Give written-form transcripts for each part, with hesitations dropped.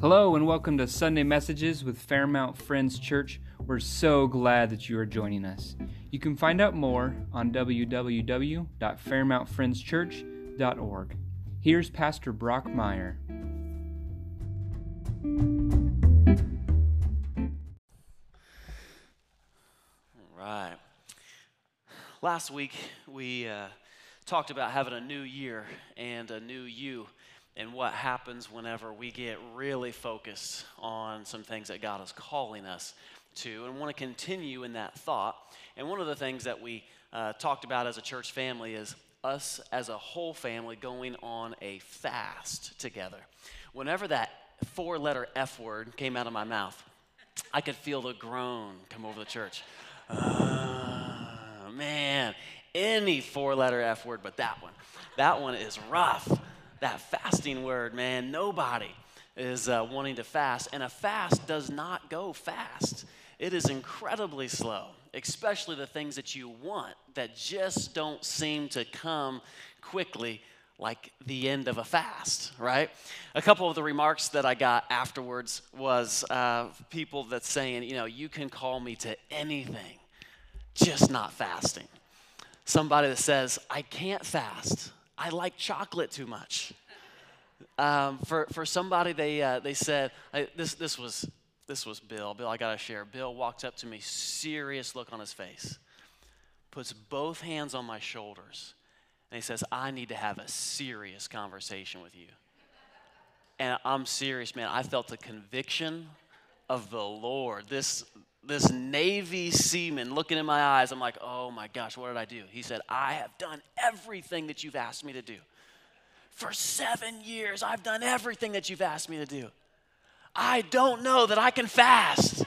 Hello and welcome to Sunday Messages with Fairmount Friends Church. We're so glad that you are joining us. You can find out more on www.fairmountfriendschurch.org. Here's Pastor Brock Meyer. All right. Last week we talked about having a new year and a new you, and what happens whenever we get really focused on some things that God is calling us to, and want to continue in that thought. And one of the things that we talked about as a church family is us as a whole family going on a fast together. Whenever that four-letter F word came out of my mouth, I could feel the groan come over the church. Man, any four-letter F word but that one. That one is rough. That fasting word, man, nobody is wanting to fast. And a fast does not go fast. It is incredibly slow, especially the things that you want that just don't seem to come quickly, like the end of a fast, right? A couple of the remarks that I got afterwards was people that's saying, you can call me to anything, just not fasting. Somebody that says, I can't fast. I like chocolate too much. For somebody, they said, this was Bill. Bill, I gotta share. Bill walked up to me, serious look on his face, puts both hands on my shoulders, and he says, I need to have a serious conversation with you. And I'm serious, man. I felt the conviction of the Lord. This Navy seaman looking in my eyes, I'm like, oh my gosh, what did I do? He said, I have done everything that you've asked me to do. For 7 years, I've done everything that you've asked me to do. I don't know that I can fast.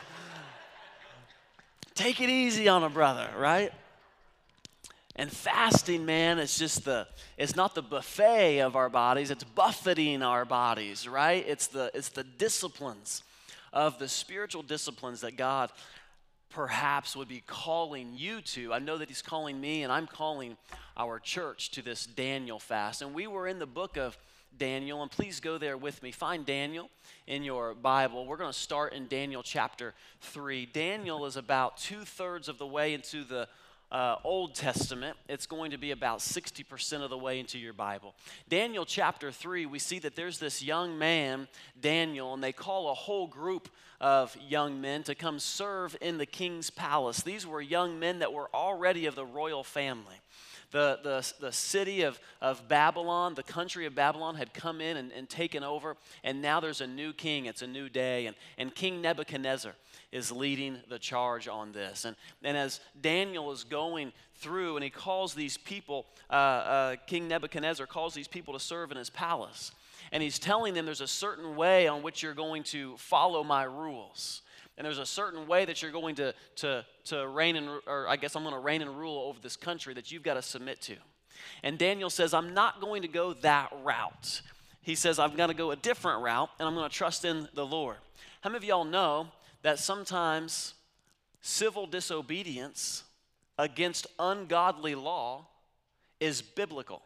Take it easy on a brother, right? And fasting, man, it's not the buffet of our bodies, it's buffeting our bodies, right? It's the disciplines of the spiritual disciplines that God perhaps would be calling you to. I know that he's calling me, and I'm calling our church to this Daniel fast. And we were in the book of Daniel, and please go there with me. Find Daniel in your Bible. We're going to start in Daniel chapter 3. Daniel is about 2/3 of the way into the Old Testament. It's going to be about 60% of the way into your Bible. Daniel chapter 3, we see that there's this young man, Daniel, and they call a whole group of young men to come serve in the king's palace. These were young men that were already of the royal family. The city of Babylon, the country of Babylon had come in and taken over, and now there's a new king. It's a new day, and King Nebuchadnezzar is leading the charge on this. And as Daniel is going through, and he calls these people, King Nebuchadnezzar calls these people to serve in his palace. And he's telling them there's a certain way on which you're going to follow my rules. And there's a certain way that you're going to reign or I guess I'm going to reign and rule over this country that you've got to submit to. And Daniel says, I'm not going to go that route. He says, I'm going to go a different route, and I'm going to trust in the Lord. How many of y'all know that sometimes civil disobedience against ungodly law is biblical?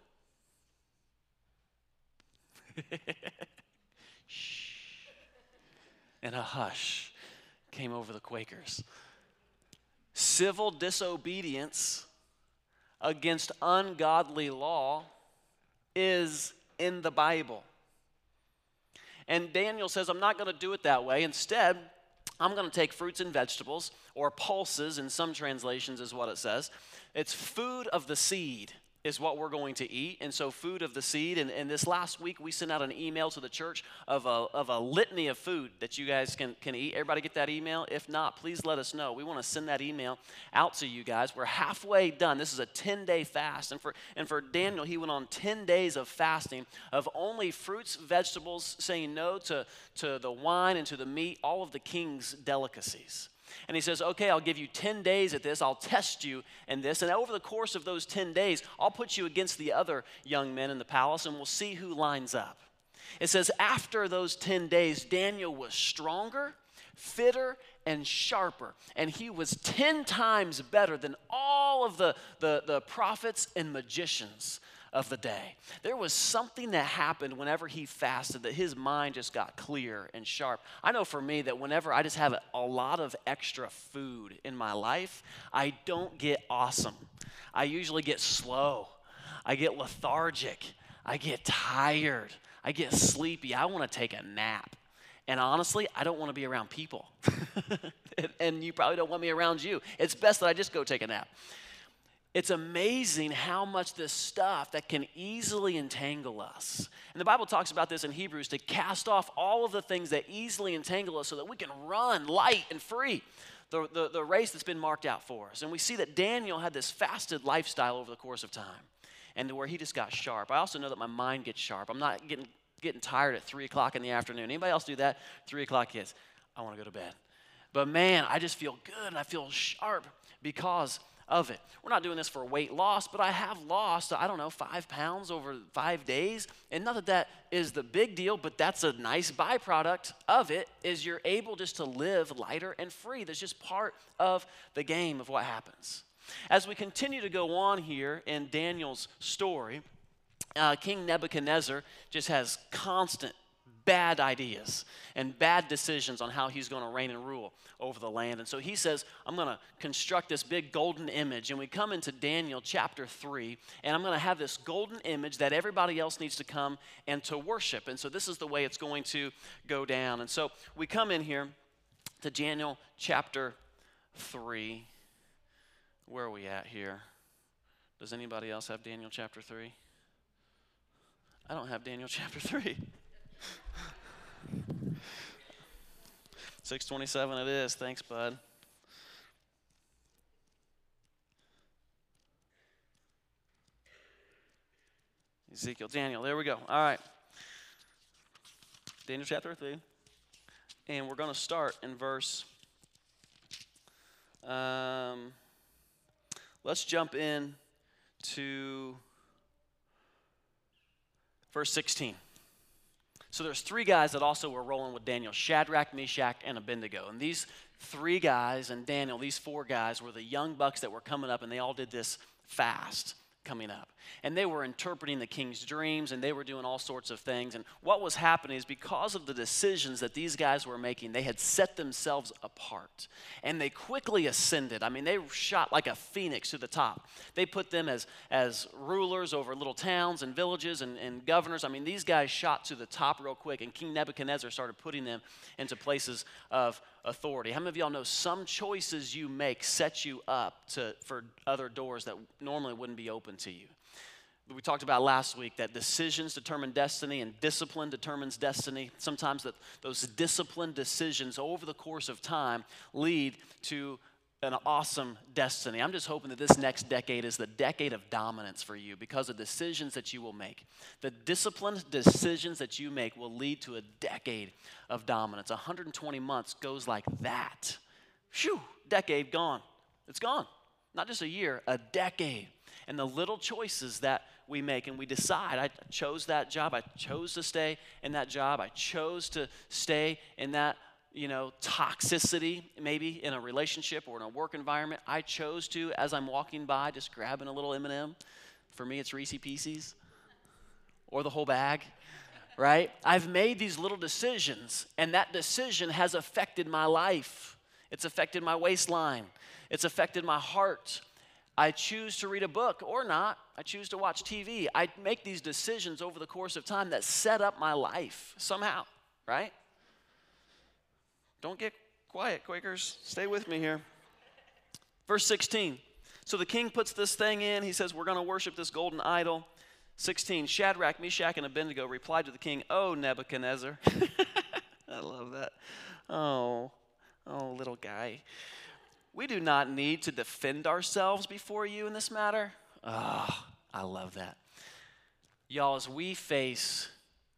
Shh. And a hush came over the Quakers. Civil disobedience against ungodly law is in the Bible. And Daniel says, I'm not going to do it that way. Instead, I'm going to take fruits and vegetables, or pulses in some translations is what it says. It's food of the seed is what we're going to eat. And so food of the seed. And this last week, we sent out an email to the church of a litany of food that you guys can eat. Everybody get that email? If not, please let us know. We want to send that email out to you guys. We're halfway done. This is a 10-day fast. And for Daniel, he went on 10 days of fasting of only fruits, vegetables, saying no to the wine and to the meat, all of the king's delicacies. And he says, okay, I'll give you 10 days at this. I'll test you in this. And over the course of those 10 days, I'll put you against the other young men in the palace, and we'll see who lines up. It says, after those 10 days, Daniel was stronger, fitter, and sharper. And he was 10 times better than all of the prophets and magicians of the day. There was something that happened whenever he fasted that his mind just got clear and sharp. I know for me that whenever I just have a lot of extra food in my life, I don't get awesome. I usually get slow. I get lethargic. I get tired. I get sleepy. I want to take a nap. And honestly, I don't want to be around people. And you probably don't want me around you. It's best that I just go take a nap. It's amazing how much this stuff that can easily entangle us. And the Bible talks about this in Hebrews, to cast off all of the things that easily entangle us so that we can run light and free the race that's been marked out for us. And we see that Daniel had this fasted lifestyle over the course of time, and where he just got sharp. I also know that my mind gets sharp. I'm not getting tired at 3 o'clock in the afternoon. Anybody else do that? 3 o'clock hits, I want to go to bed. But man, I just feel good and I feel sharp because of it. We're not doing this for weight loss, but I have lost, 5 pounds over 5 days. And not that that is the big deal, but that's a nice byproduct of it, is you're able just to live lighter and free. That's just part of the game of what happens. As we continue to go on here in Daniel's story, King Nebuchadnezzar just has constant bad ideas and bad decisions on how he's going to reign and rule over the land. And so he says, I'm going to construct this big golden image. And we come into Daniel chapter 3, and I'm going to have this golden image that everybody else needs to come and to worship. And so this is the way it's going to go down. And so we come in here to Daniel chapter 3. Where are we at here? Does anybody else have Daniel chapter 3? I don't have Daniel chapter 3. 627 it is. Thanks, bud. Ezekiel, Daniel, there we go. All right. Daniel chapter 3. And we're going to start in verse... let's jump in to verse 16. So there's 3 guys that also were rolling with Daniel: Shadrach, Meshach, and Abednego. And these 3 guys and Daniel, these 4 guys, were the young bucks that were coming up, and they all did this fast coming up. And they were interpreting the king's dreams, and they were doing all sorts of things. And what was happening is, because of the decisions that these guys were making, they had set themselves apart. And they quickly ascended. I mean, they shot like a phoenix to the top. They put them as rulers over little towns and villages and governors. I mean, these guys shot to the top real quick, and King Nebuchadnezzar started putting them into places of authority. How many of y'all know some choices you make set you up for other doors that normally wouldn't be open to you? We talked about last week that decisions determine destiny and discipline determines destiny. Sometimes those disciplined decisions over the course of time lead to an awesome destiny. I'm just hoping that this next decade is the decade of dominance for you because of decisions that you will make. The disciplined decisions that you make will lead to a decade of dominance. 120 months goes like that. Phew, decade gone. It's gone. Not just a year, a decade. And the little choices that we make, and we decide, I chose that job, I chose to stay in that job, I chose to stay in that toxicity, maybe in a relationship or in a work environment. I chose to, as I'm walking by, just grabbing a little M&M. For me, it's Reese's Pieces or the whole bag, right? I've made these little decisions, and that decision has affected my life. It's affected my waistline. It's affected my heart. I choose to read a book or not. I choose to watch TV. I make these decisions over the course of time that set up my life somehow, right? Don't get quiet, Quakers. Stay with me here. Verse 16. So the king puts this thing in. He says, we're going to worship this golden idol. 16. Shadrach, Meshach, and Abednego replied to the king, "Oh, Nebuchadnezzar." I love that. Oh, little guy. We do not need to defend ourselves before you in this matter. Oh, I love that. Y'all, as we face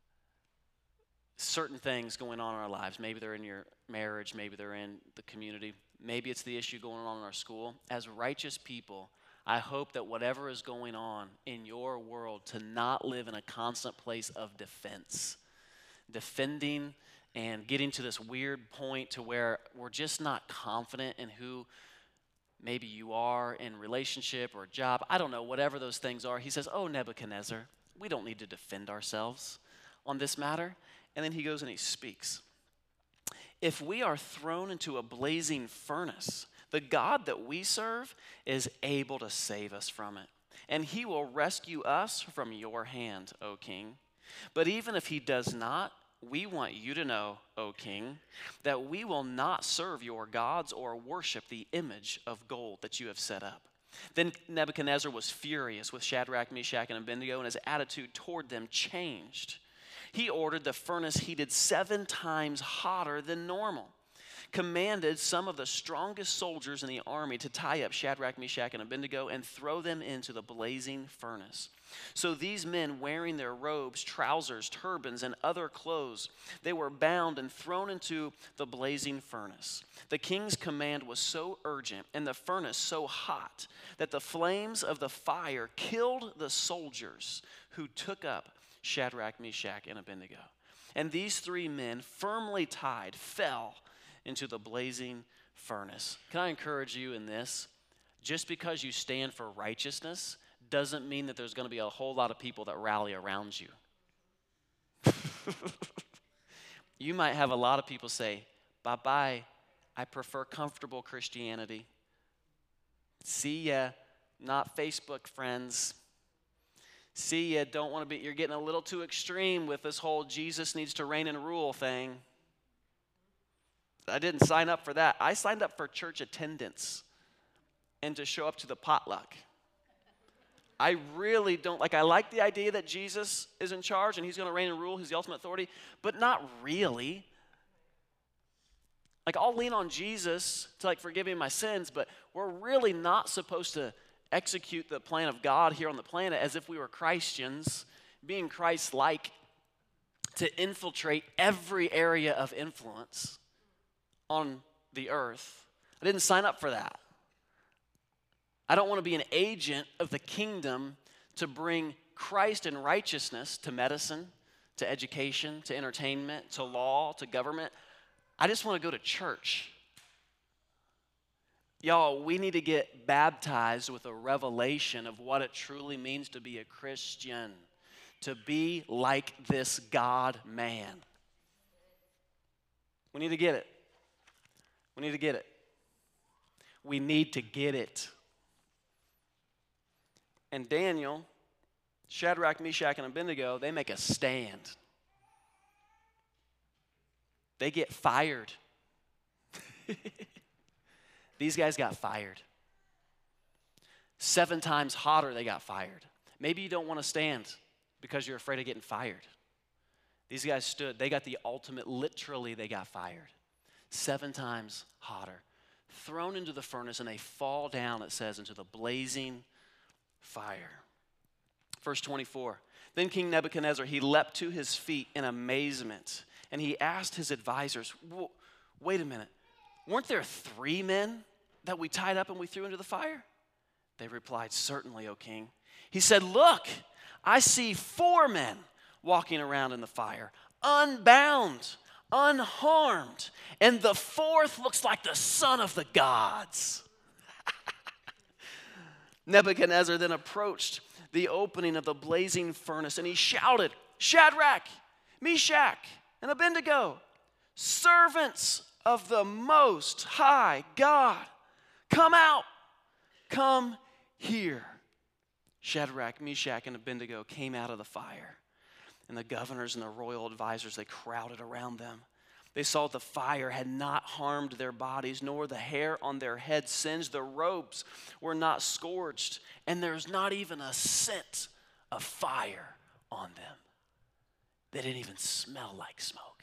certain things going on in our lives, maybe they're in your marriage, maybe they're in the community, maybe it's the issue going on in our school. As righteous people, I hope that whatever is going on in your world, to not live in a constant place of defense. Defending and getting to this weird point to where we're just not confident in who maybe you are in relationship or a job, I don't know, whatever those things are. He says, oh, Nebuchadnezzar, we don't need to defend ourselves on this matter. And then he goes and he speaks. If we are thrown into a blazing furnace, the God that we serve is able to save us from it. And he will rescue us from your hand, O king. But even if he does not, we want you to know, O king, that we will not serve your gods or worship the image of gold that you have set up. Then Nebuchadnezzar was furious with Shadrach, Meshach, and Abednego, and his attitude toward them changed. He ordered the furnace heated 7 times hotter than normal, commanded some of the strongest soldiers in the army to tie up Shadrach, Meshach, and Abednego and throw them into the blazing furnace. So these men, wearing their robes, trousers, turbans, and other clothes, they were bound and thrown into the blazing furnace. The king's command was so urgent and the furnace so hot that the flames of the fire killed the soldiers who took up Shadrach, Meshach, and Abednego. And these 3 men, firmly tied, fell into the blazing furnace. Can I encourage you in this? Just because you stand for righteousness doesn't mean that there's going to be a whole lot of people that rally around you. You might have a lot of people say, bye-bye, I prefer comfortable Christianity. See ya, not Facebook friends. See ya, don't want to be, you're getting a little too extreme with this whole Jesus needs to reign and rule thing. I didn't sign up for that. I signed up for church attendance and to show up to the potluck. I really don't, I like the idea that Jesus is in charge and he's going to reign and rule, he's the ultimate authority, but not really. I'll lean on Jesus to forgive me my sins, but we're really not supposed to execute the plan of God here on the planet as if we were Christians, being Christ-like, to infiltrate every area of influence on the earth. I didn't sign up for that. I don't want to be an agent of the kingdom to bring Christ and righteousness to medicine, to education, to entertainment, to law, to government. I just want to go to church. Y'all, we need to get baptized with a revelation of what it truly means to be a Christian, to be like this God-man. We need to get it. We need to get it. We need to get it. And Daniel, Shadrach, Meshach, and Abednego, they make a stand. They get fired. These guys got fired. 7 times hotter, they got fired. Maybe you don't want to stand because you're afraid of getting fired. These guys stood. They got the ultimate, literally, they got fired. 7 times hotter. Thrown into the furnace, and they fall down, it says, into the blazing fire. Verse 24. Then King Nebuchadnezzar, he leapt to his feet in amazement, and he asked his advisors, wait a minute, weren't there 3 men that we tied up and we threw into the fire? They replied, certainly, O king. He said, look, I see 4 men walking around in the fire, unbound, unharmed, and the 4th looks like the son of the gods. Nebuchadnezzar then approached the opening of the blazing furnace, and he shouted, Shadrach, Meshach, and Abednego, servants of the Most High God, come out, come here. Shadrach, Meshach, and Abednego came out of the fire, and the governors and the royal advisors, they crowded around them. They saw the fire had not harmed their bodies, nor the hair on their heads singed. The robes were not scorched, and there's not even a scent of fire on them. They didn't even smell like smoke.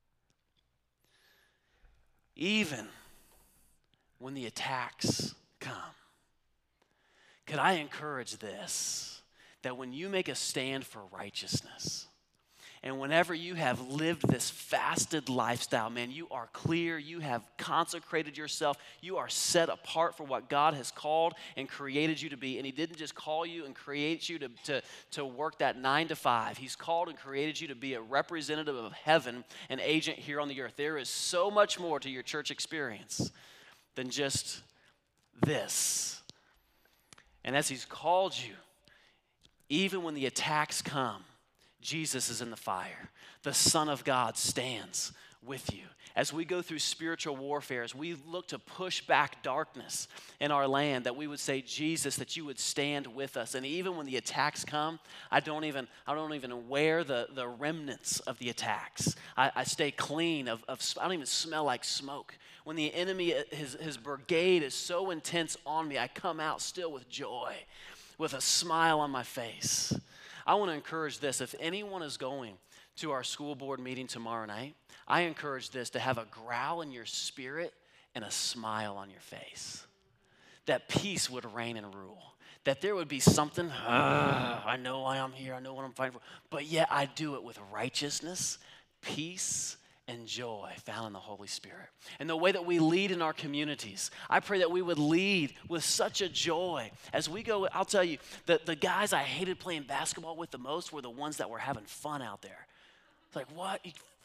Even when the attacks come, could I encourage this, that when you make a stand for righteousness, and whenever you have lived this fasted lifestyle, man, you are clear, you have consecrated yourself, you are set apart for what God has called and created you to be. And he didn't just call you and create you to work that 9 to 5. He's called and created you to be a representative of heaven, an agent here on the earth. There is so much more to your church experience than just this. And as he's called you, even when the attacks come, Jesus is in the fire. The Son of God stands with you. As we go through spiritual warfare, as we look to push back darkness in our land, that we would say, Jesus, that you would stand with us. And even when the attacks come, I don't even wear the remnants of the attacks. I stay clean I don't even smell like smoke. When the enemy, his brigade is so intense on me, I come out still with joy, with a smile on my face. I want to encourage this. If anyone is going to our school board meeting tomorrow night, I encourage this, to have a growl in your spirit and a smile on your face. That peace would reign and rule. That there would be something, I know why I'm here, I know what I'm fighting for, but yet I do it with righteousness, peace, and joy found in the Holy Spirit. And the way that we lead in our communities, I pray that we would lead with such a joy. As we go, I'll tell you, the guys I hated playing basketball with the most were the ones that were having fun out there. It's like, what?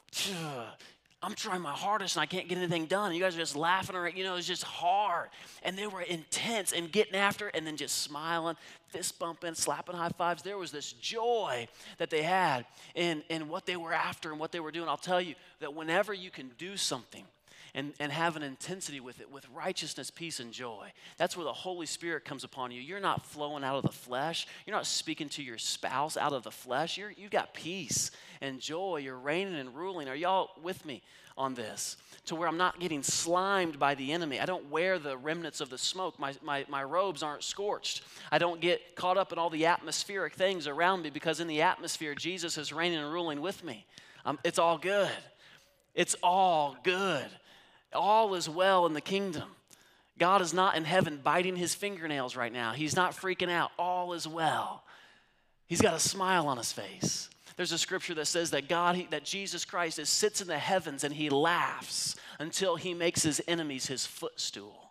I'm trying my hardest and I can't get anything done. And you guys are just laughing around. It's just hard. And they were intense and getting after it and then just smiling, fist bumping, slapping high fives. There was this joy that they had in what they were after and what they were doing. I'll tell you that whenever you can do something and have an intensity with it, with righteousness, peace, and joy, that's where the Holy Spirit comes upon you. You're not flowing out of the flesh. You're not speaking to your spouse out of the flesh. You've got peace and joy. You're reigning and ruling. Are y'all with me on this? To where I'm not getting slimed by the enemy. I don't wear the remnants of the smoke. My robes aren't scorched. I don't get caught up in all the atmospheric things around me, because in the atmosphere, Jesus is reigning and ruling with me. It's all good. It's all good. All is well in the kingdom. God is not in heaven biting his fingernails right now. He's not freaking out. All is well. He's got a smile on his face. There's a scripture that says that that Jesus Christ sits in the heavens and he laughs until he makes his enemies his footstool.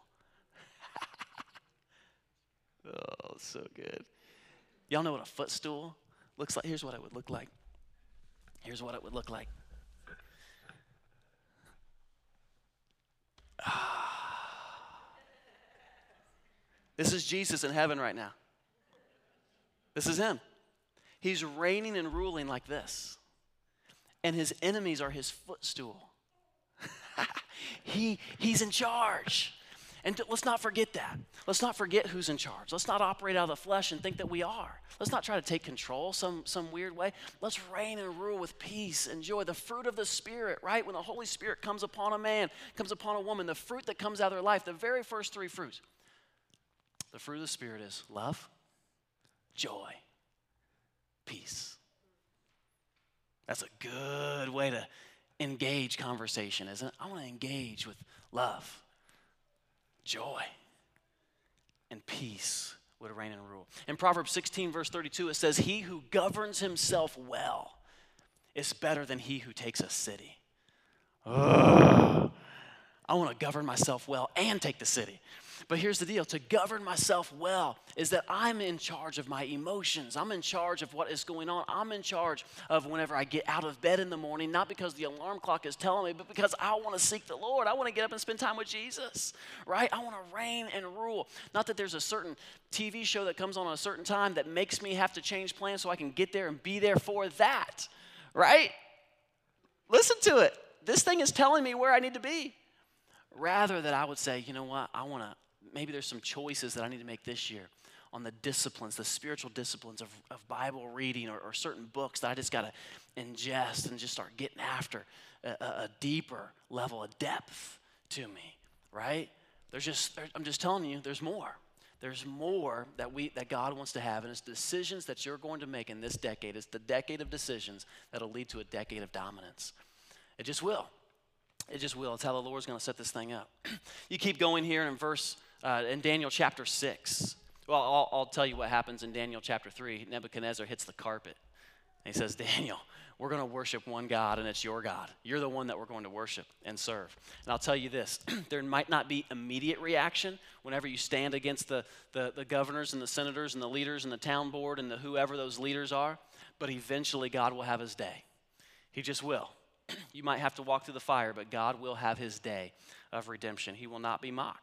Oh, so good. Y'all know what a footstool looks like? Here's what it would look like. Here's what it would look like. This is Jesus in heaven right now. This is him. He's reigning and ruling like this. And his enemies are his footstool. He's in charge. And let's not forget that. Let's not forget who's in charge. Let's not operate out of the flesh and think that we are. Let's not try to take control some weird way. Let's reign and rule with peace and joy. The fruit of the Spirit, right? When the Holy Spirit comes upon a man, comes upon a woman, the fruit that comes out of their life, the very first three fruits. The fruit of the Spirit is love, joy, peace. That's a good way to engage conversation, isn't it? I want to engage with love, joy, and peace would reign and rule. In Proverbs 16, verse 32, it says, he who governs himself well is better than he who takes a city. I want to govern myself well and take the city. But here's the deal. To govern myself well is that I'm in charge of my emotions. I'm in charge of what is going on. I'm in charge of whenever I get out of bed in the morning, not because the alarm clock is telling me, but because I want to seek the Lord. I want to get up and spend time with Jesus, right? I want to reign and rule. Not that there's a certain TV show that comes on at a certain time that makes me have to change plans so I can get there and be there for that, right? Listen to it. This thing is telling me where I need to be. Rather that I would say, you know what, maybe there's some choices that I need to make this year on the disciplines, the spiritual disciplines of Bible reading or certain books that I just got to ingest and just start getting after a deeper level of depth to me, right? I'm just telling you, there's more. There's more that God wants to have, and it's decisions that you're going to make in this decade. It's the decade of decisions that'll lead to a decade of dominance. It just will. It just will. It's how the Lord's going to set this thing up. You keep going here in Daniel chapter 6. Well, I'll tell you what happens in Daniel chapter 3. Nebuchadnezzar hits the carpet. And he says, Daniel, we're going to worship one God, and it's your God. You're the one that we're going to worship and serve. And I'll tell you this. There might not be immediate reaction whenever you stand against the governors and the senators and the leaders and the town board and whoever those leaders are. But eventually God will have his day. He just will. You might have to walk through the fire, but God will have his day of redemption. He will not be mocked.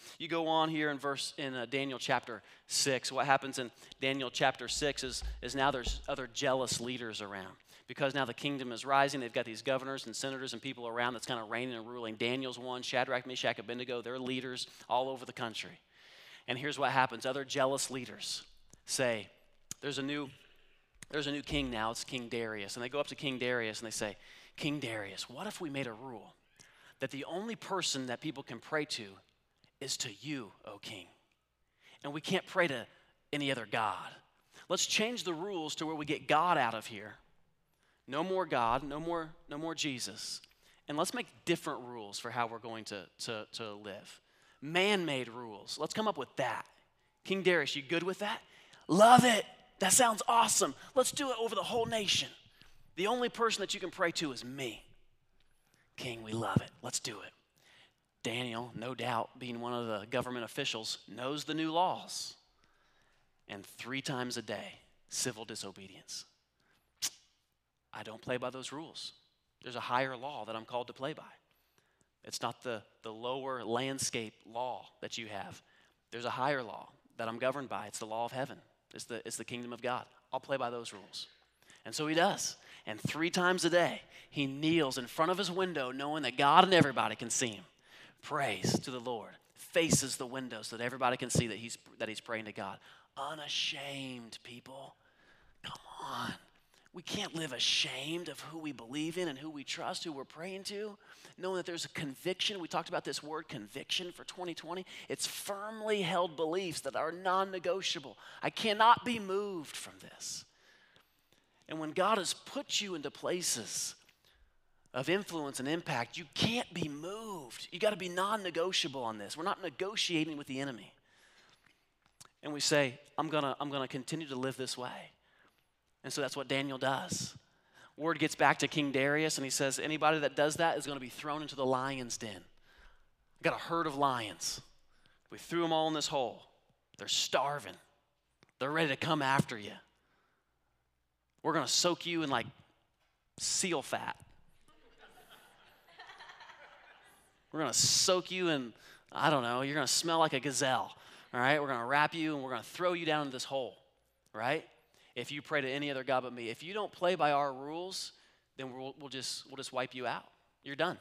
You go on here in Daniel chapter 6. What happens in Daniel chapter 6 is now there's other jealous leaders around. Because now the kingdom is rising, they've got these governors and senators and people around that's kind of reigning and ruling. Daniel's one, Shadrach, Meshach, Abednego, they're leaders all over the country. And here's what happens. Other jealous leaders say, there's a new king now, it's King Darius. And they go up to King Darius and they say, King Darius, what if we made a rule that the only person that people can pray to is to you, O king? And we can't pray to any other god. Let's change the rules to where we get God out of here. No more God, no more Jesus. And let's make different rules for how we're going to live. Man-made rules. Let's come up with that. King Darius, you good with that? Love it. That sounds awesome. Let's do it over the whole nation. The only person that you can pray to is me. King, we love it. Let's do it. Daniel, no doubt, being one of the government officials, knows the new laws. And 3 times a day, civil disobedience. I don't play by those rules. There's a higher law that I'm called to play by. It's not the lower landscape law that you have. There's a higher law that I'm governed by. It's the law of heaven. It's the kingdom of God. I'll play by those rules. And so he does. And 3 times a day, he kneels in front of his window knowing that God and everybody can see him. Prays to the Lord. Faces the window so that everybody can see that he's praying to God. Unashamed, people. Come on. We can't live ashamed of who we believe in and who we trust, who we're praying to. Knowing that there's a conviction. We talked about this word conviction for 2020. It's firmly held beliefs that are non-negotiable. I cannot be moved from this. And when God has put you into places of influence and impact, you can't be moved. You got to be non-negotiable on this. We're not negotiating with the enemy. And we say, I'm gonna continue to live this way. And so that's what Daniel does. Word gets back to King Darius, and he says, anybody that does that is going to be thrown into the lion's den. Got a herd of lions. We threw them all in this hole. They're starving. They're ready to come after you. We're going to soak you in like seal fat. We're going to soak you in, I don't know, you're going to smell like a gazelle. All right, we're going to wrap you, and we're going to throw you down into this hole, right? If you pray to any other God but me. If you don't play by our rules, then we'll just wipe you out. You're done.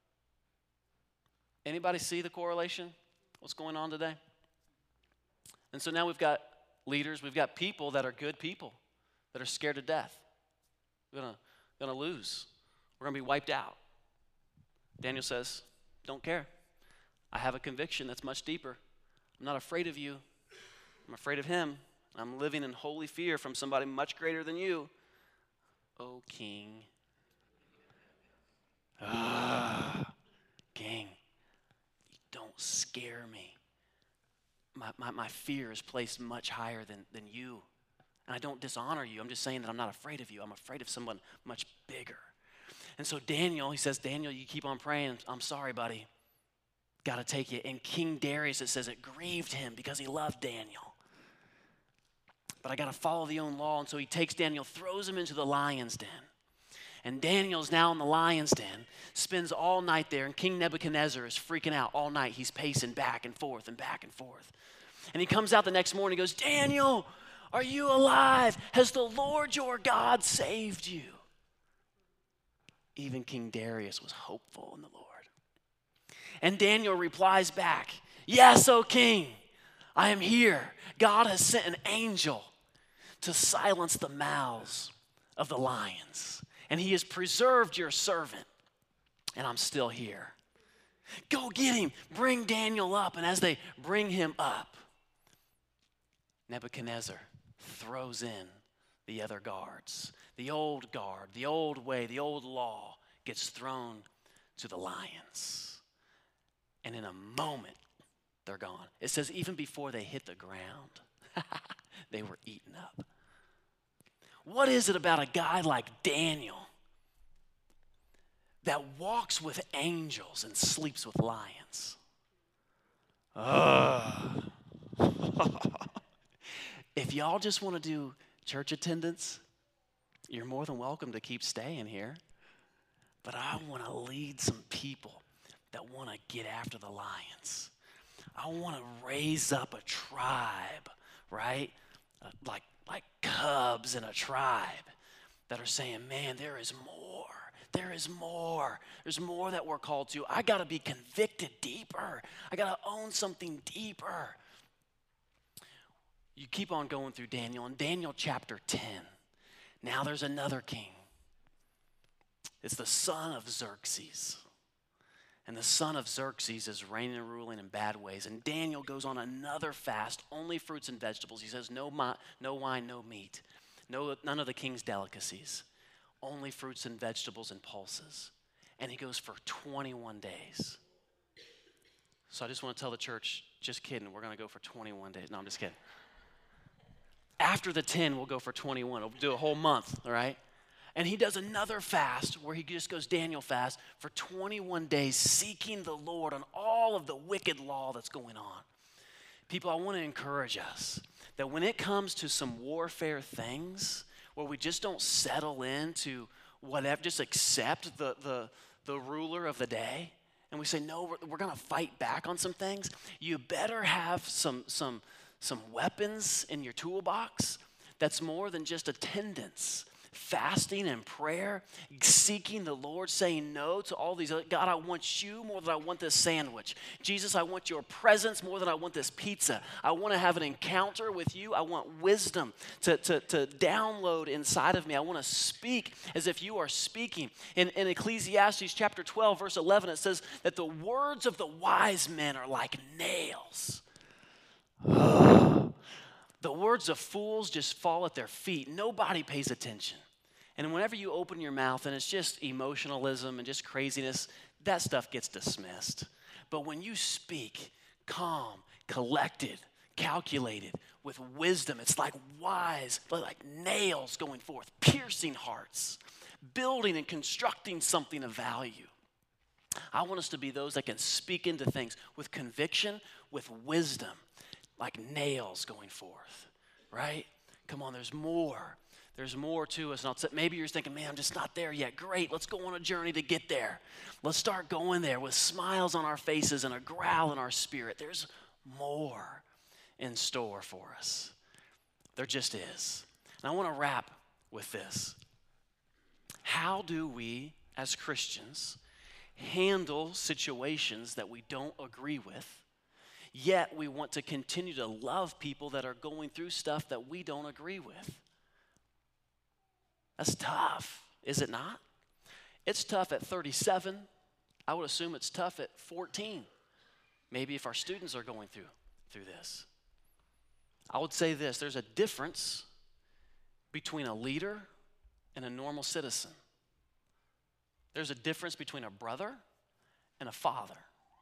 Anybody see the correlation? What's going on today? And so now we've got leaders, we've got people that are good people that are scared to death. We're gonna lose. We're gonna be wiped out. Daniel says, don't care. I have a conviction that's much deeper. I'm not afraid of you. I'm afraid of him. I'm living in holy fear from somebody much greater than you. O king. King, don't scare me. My fear is placed much higher than you. And I don't dishonor you. I'm just saying that I'm not afraid of you. I'm afraid of someone much bigger. And so Daniel, he says, Daniel, you keep on praying. I'm sorry, buddy. Got to take it. And King Darius, it says it grieved him because he loved Daniel. But I got to follow the own law. And so he takes Daniel, throws him into the lion's den. And Daniel's now in the lion's den, spends all night there. And King Nebuchadnezzar is freaking out all night. He's pacing back and forth and back and forth. And he comes out the next morning and goes, Daniel, are you alive? Has the Lord your God saved you? Even King Darius was hopeful in the Lord. And Daniel replies back, yes, O king, I am here. God has sent an angel to silence the mouths of the lions. And he has preserved your servant. And I'm still here. Go get him. Bring Daniel up. And as they bring him up, Nebuchadnezzar throws in the other guards. The old guard, the old way, the old law gets thrown to the lions. And in a moment, they're gone. It says even before they hit the ground, they were eaten up. What is it about a guy like Daniel that walks with angels and sleeps with lions? If y'all just want to do church attendance, you're more than welcome to keep staying here. But I want to lead some people that want to get after the lions. I want to raise up a tribe, right? Like cubs in a tribe that are saying, man, there is more. There is more. There's more that we're called to. I got to be convicted deeper. I got to own something deeper. You keep on going through Daniel. In Daniel chapter 10, now there's another king. It's the son of Xerxes. And the son of Xerxes is reigning and ruling in bad ways. And Daniel goes on another fast, only fruits and vegetables. He says, no wine, no meat, none of the king's delicacies, only fruits and vegetables and pulses. And he goes for 21 days. So I just want to tell the church, just kidding, we're going to go for 21 days. No, I'm just kidding. After the 10, we'll go for 21. We'll do a whole month, all right? And he does another fast where he just goes Daniel fast for 21 days, seeking the Lord on all of the wicked law that's going on. People, I want to encourage us that when it comes to some warfare things, where we just don't settle into whatever, just accept the ruler of the day, and we say, no, we're going to fight back on some things, you better have some weapons in your toolbox that's more than just attendance. Fasting and prayer, seeking the Lord, saying no to all these. God, I want you more than I want this sandwich. Jesus, I want your presence more than I want this pizza. I want to have an encounter with you. I want wisdom to download inside of me. I want to speak as if you are speaking. In Ecclesiastes chapter 12, verse 11, it says that the words of the wise men are like nails. The words of fools just fall at their feet. Nobody pays attention. And whenever you open your mouth and it's just emotionalism and just craziness, that stuff gets dismissed. But when you speak calm, collected, calculated, with wisdom, it's like wise, like nails going forth, piercing hearts, building and constructing something of value. I want us to be those that can speak into things with conviction, with wisdom, like nails going forth, right? Come on, there's more. There's more to us. And maybe you're thinking, man, I'm just not there yet. Great, let's go on a journey to get there. Let's start going there with smiles on our faces and a growl in our spirit. There's more in store for us. There just is. And I want to wrap with this. How do we, as Christians, handle situations that we don't agree with, yet we want to continue to love people that are going through stuff that we don't agree with? That's tough, is it not? It's tough at 37. I would assume it's tough at 14. Maybe if our students are going through this. I would say this, there's a difference between a leader and a normal citizen. There's a difference between a brother and a father,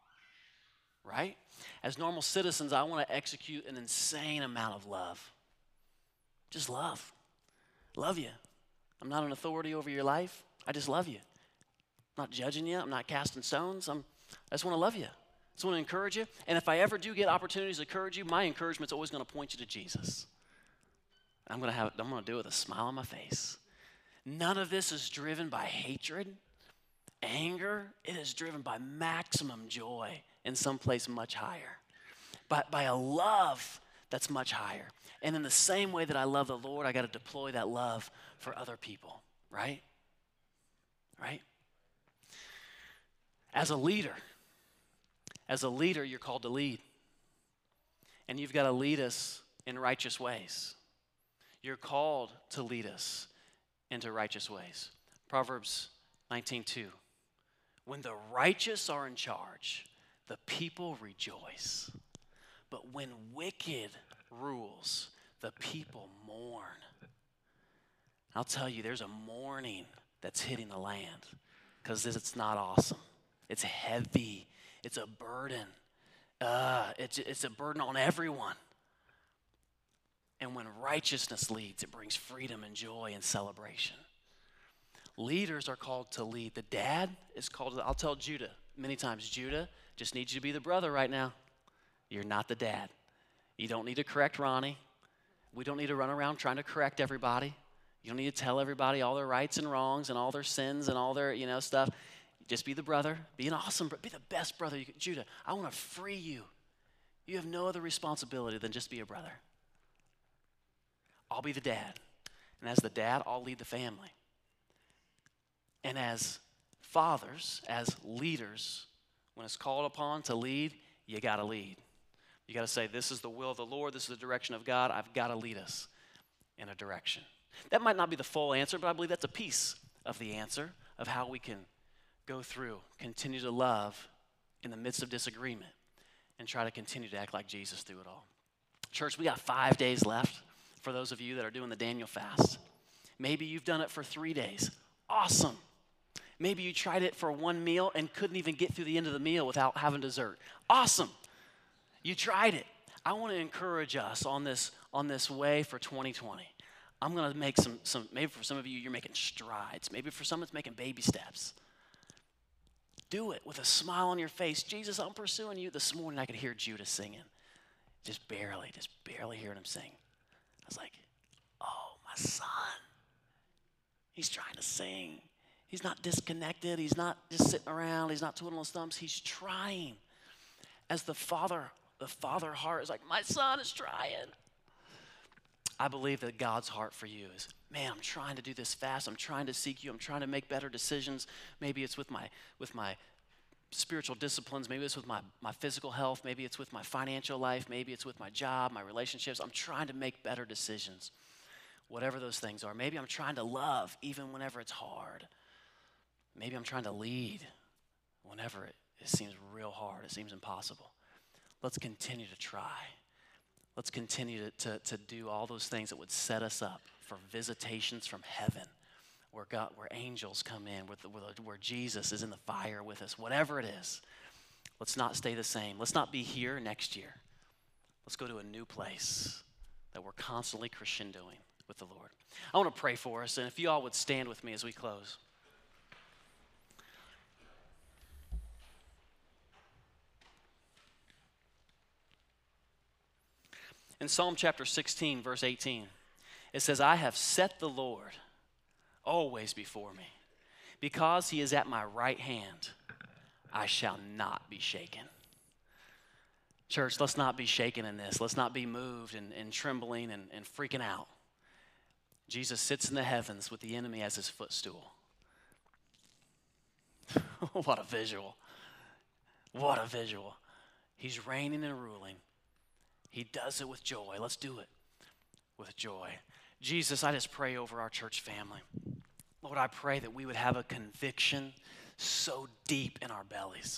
right? As normal citizens, I want to execute an insane amount of love. Just love. Love you. I'm not an authority over your life. I just love you. I'm not judging you. I'm not casting stones. I just want to love you. I just want to encourage you. And if I ever do get opportunities to encourage you, my encouragement's always going to point you to Jesus. I'm going to do it with a smile on my face. None of this is driven by hatred, anger. It is driven by maximum joy in some place much higher. By a love that's much higher. And in the same way that I love the Lord, I got to deploy that love for other people, right? Right? As a leader, you're called to lead. And you've got to lead us in righteous ways. You're called to lead us into righteous ways. Proverbs 19:2. When the righteous are in charge, the people rejoice. But when wicked rules, the people mourn. I'll tell you, there's a mourning that's hitting the land because it's not awesome. It's heavy. It's a burden. It's a burden on everyone. And when righteousness leads, it brings freedom and joy and celebration. Leaders are called to lead. The dad is called to, I'll tell Judah many times, Judah just needs you to be the brother right now. You're not the dad. You don't need to correct Ronnie. We don't need to run around trying to correct everybody. You don't need to tell everybody all their rights and wrongs and all their sins and all their, stuff. Just be the brother. Be an awesome brother. Be the best brother you can. Judah, I want to free you. You have no other responsibility than just be a brother. I'll be the dad. And as the dad, I'll lead the family. And as fathers, as leaders, when it's called upon to lead, you got to lead. You got to say, this is the will of the Lord, this is the direction of God, I've got to lead us in a direction. That might not be the full answer, but I believe that's a piece of the answer of how we can go through, continue to love in the midst of disagreement, and try to continue to act like Jesus through it all. Church, we got 5 days left for those of you that are doing the Daniel fast. Maybe you've done it for 3 days. Awesome. Maybe you tried it for one meal and couldn't even get through the end of the meal without having dessert. Awesome. You tried it. I want to encourage us on this way for 2020. I'm going to make some, maybe for some of you, you're making strides. Maybe for some, it's making baby steps. Do it with a smile on your face. Jesus, I'm pursuing you. This morning I could hear Judah singing. Just barely hearing him sing. I was like, oh, my son. He's trying to sing. He's not disconnected. He's not just sitting around. He's not twiddling his thumbs. He's trying. As the father heart is like, my son is trying. I believe that God's heart for you is, man, I'm trying to do this fast. I'm trying to seek you. I'm trying to make better decisions. Maybe it's with my spiritual disciplines. Maybe it's with my physical health. Maybe it's with my financial life. Maybe it's with my job, my relationships. I'm trying to make better decisions, whatever those things are. Maybe I'm trying to love even whenever it's hard. Maybe I'm trying to lead whenever it seems real hard. It seems impossible. Let's continue to try. Let's continue to do all those things that would set us up for visitations from heaven, where angels come in, where Jesus is in the fire with us, whatever it is. Let's not stay the same. Let's not be here next year. Let's go to a new place that we're constantly crescendoing with the Lord. I want to pray for us, and if you all would stand with me as we close. In Psalm chapter 16, verse 18, it says, I have set the Lord always before me. Because he is at my right hand, I shall not be shaken. Church, let's not be shaken in this. Let's not be moved and trembling and freaking out. Jesus sits in the heavens with the enemy as his footstool. What a visual. What a visual. He's reigning and ruling. He does it with joy. Let's do it with joy. Jesus, I just pray over our church family. Lord, I pray that we would have a conviction so deep in our bellies.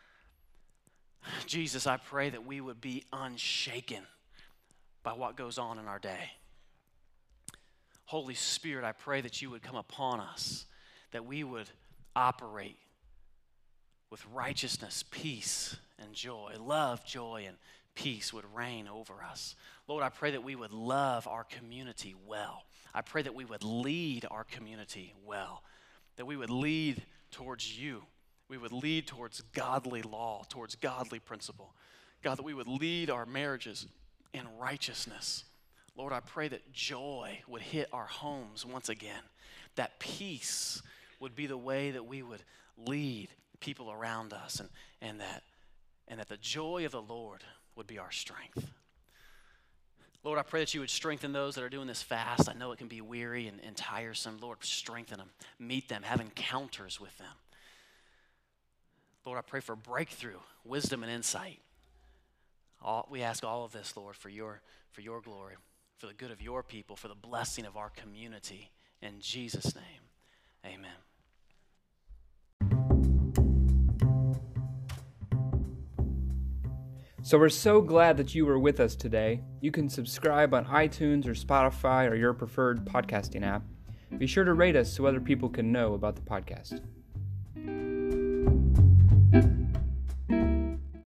Jesus, I pray that we would be unshaken by what goes on in our day. Holy Spirit, I pray that you would come upon us, that we would operate with righteousness, peace, and joy. Love, joy, and peace would reign over us. Lord, I pray that we would love our community well. I pray that we would lead our community well, that we would lead towards you. We would lead towards godly law, towards godly principle. God, that we would lead our marriages in righteousness. Lord, I pray that joy would hit our homes once again, that peace would be the way that we would lead people around us, and that the joy of the Lord would be our strength. Lord, I pray that you would strengthen those that are doing this fast. I know it can be weary and tiresome. Lord, strengthen them, meet them, have encounters with them. Lord, I pray for breakthrough, wisdom, and insight. We ask all of this, Lord, for your glory, for the good of your people, for the blessing of our community. In Jesus' name, amen. So we're so glad that you were with us today. You can subscribe on iTunes or Spotify or your preferred podcasting app. Be sure to rate us so other people can know about the podcast.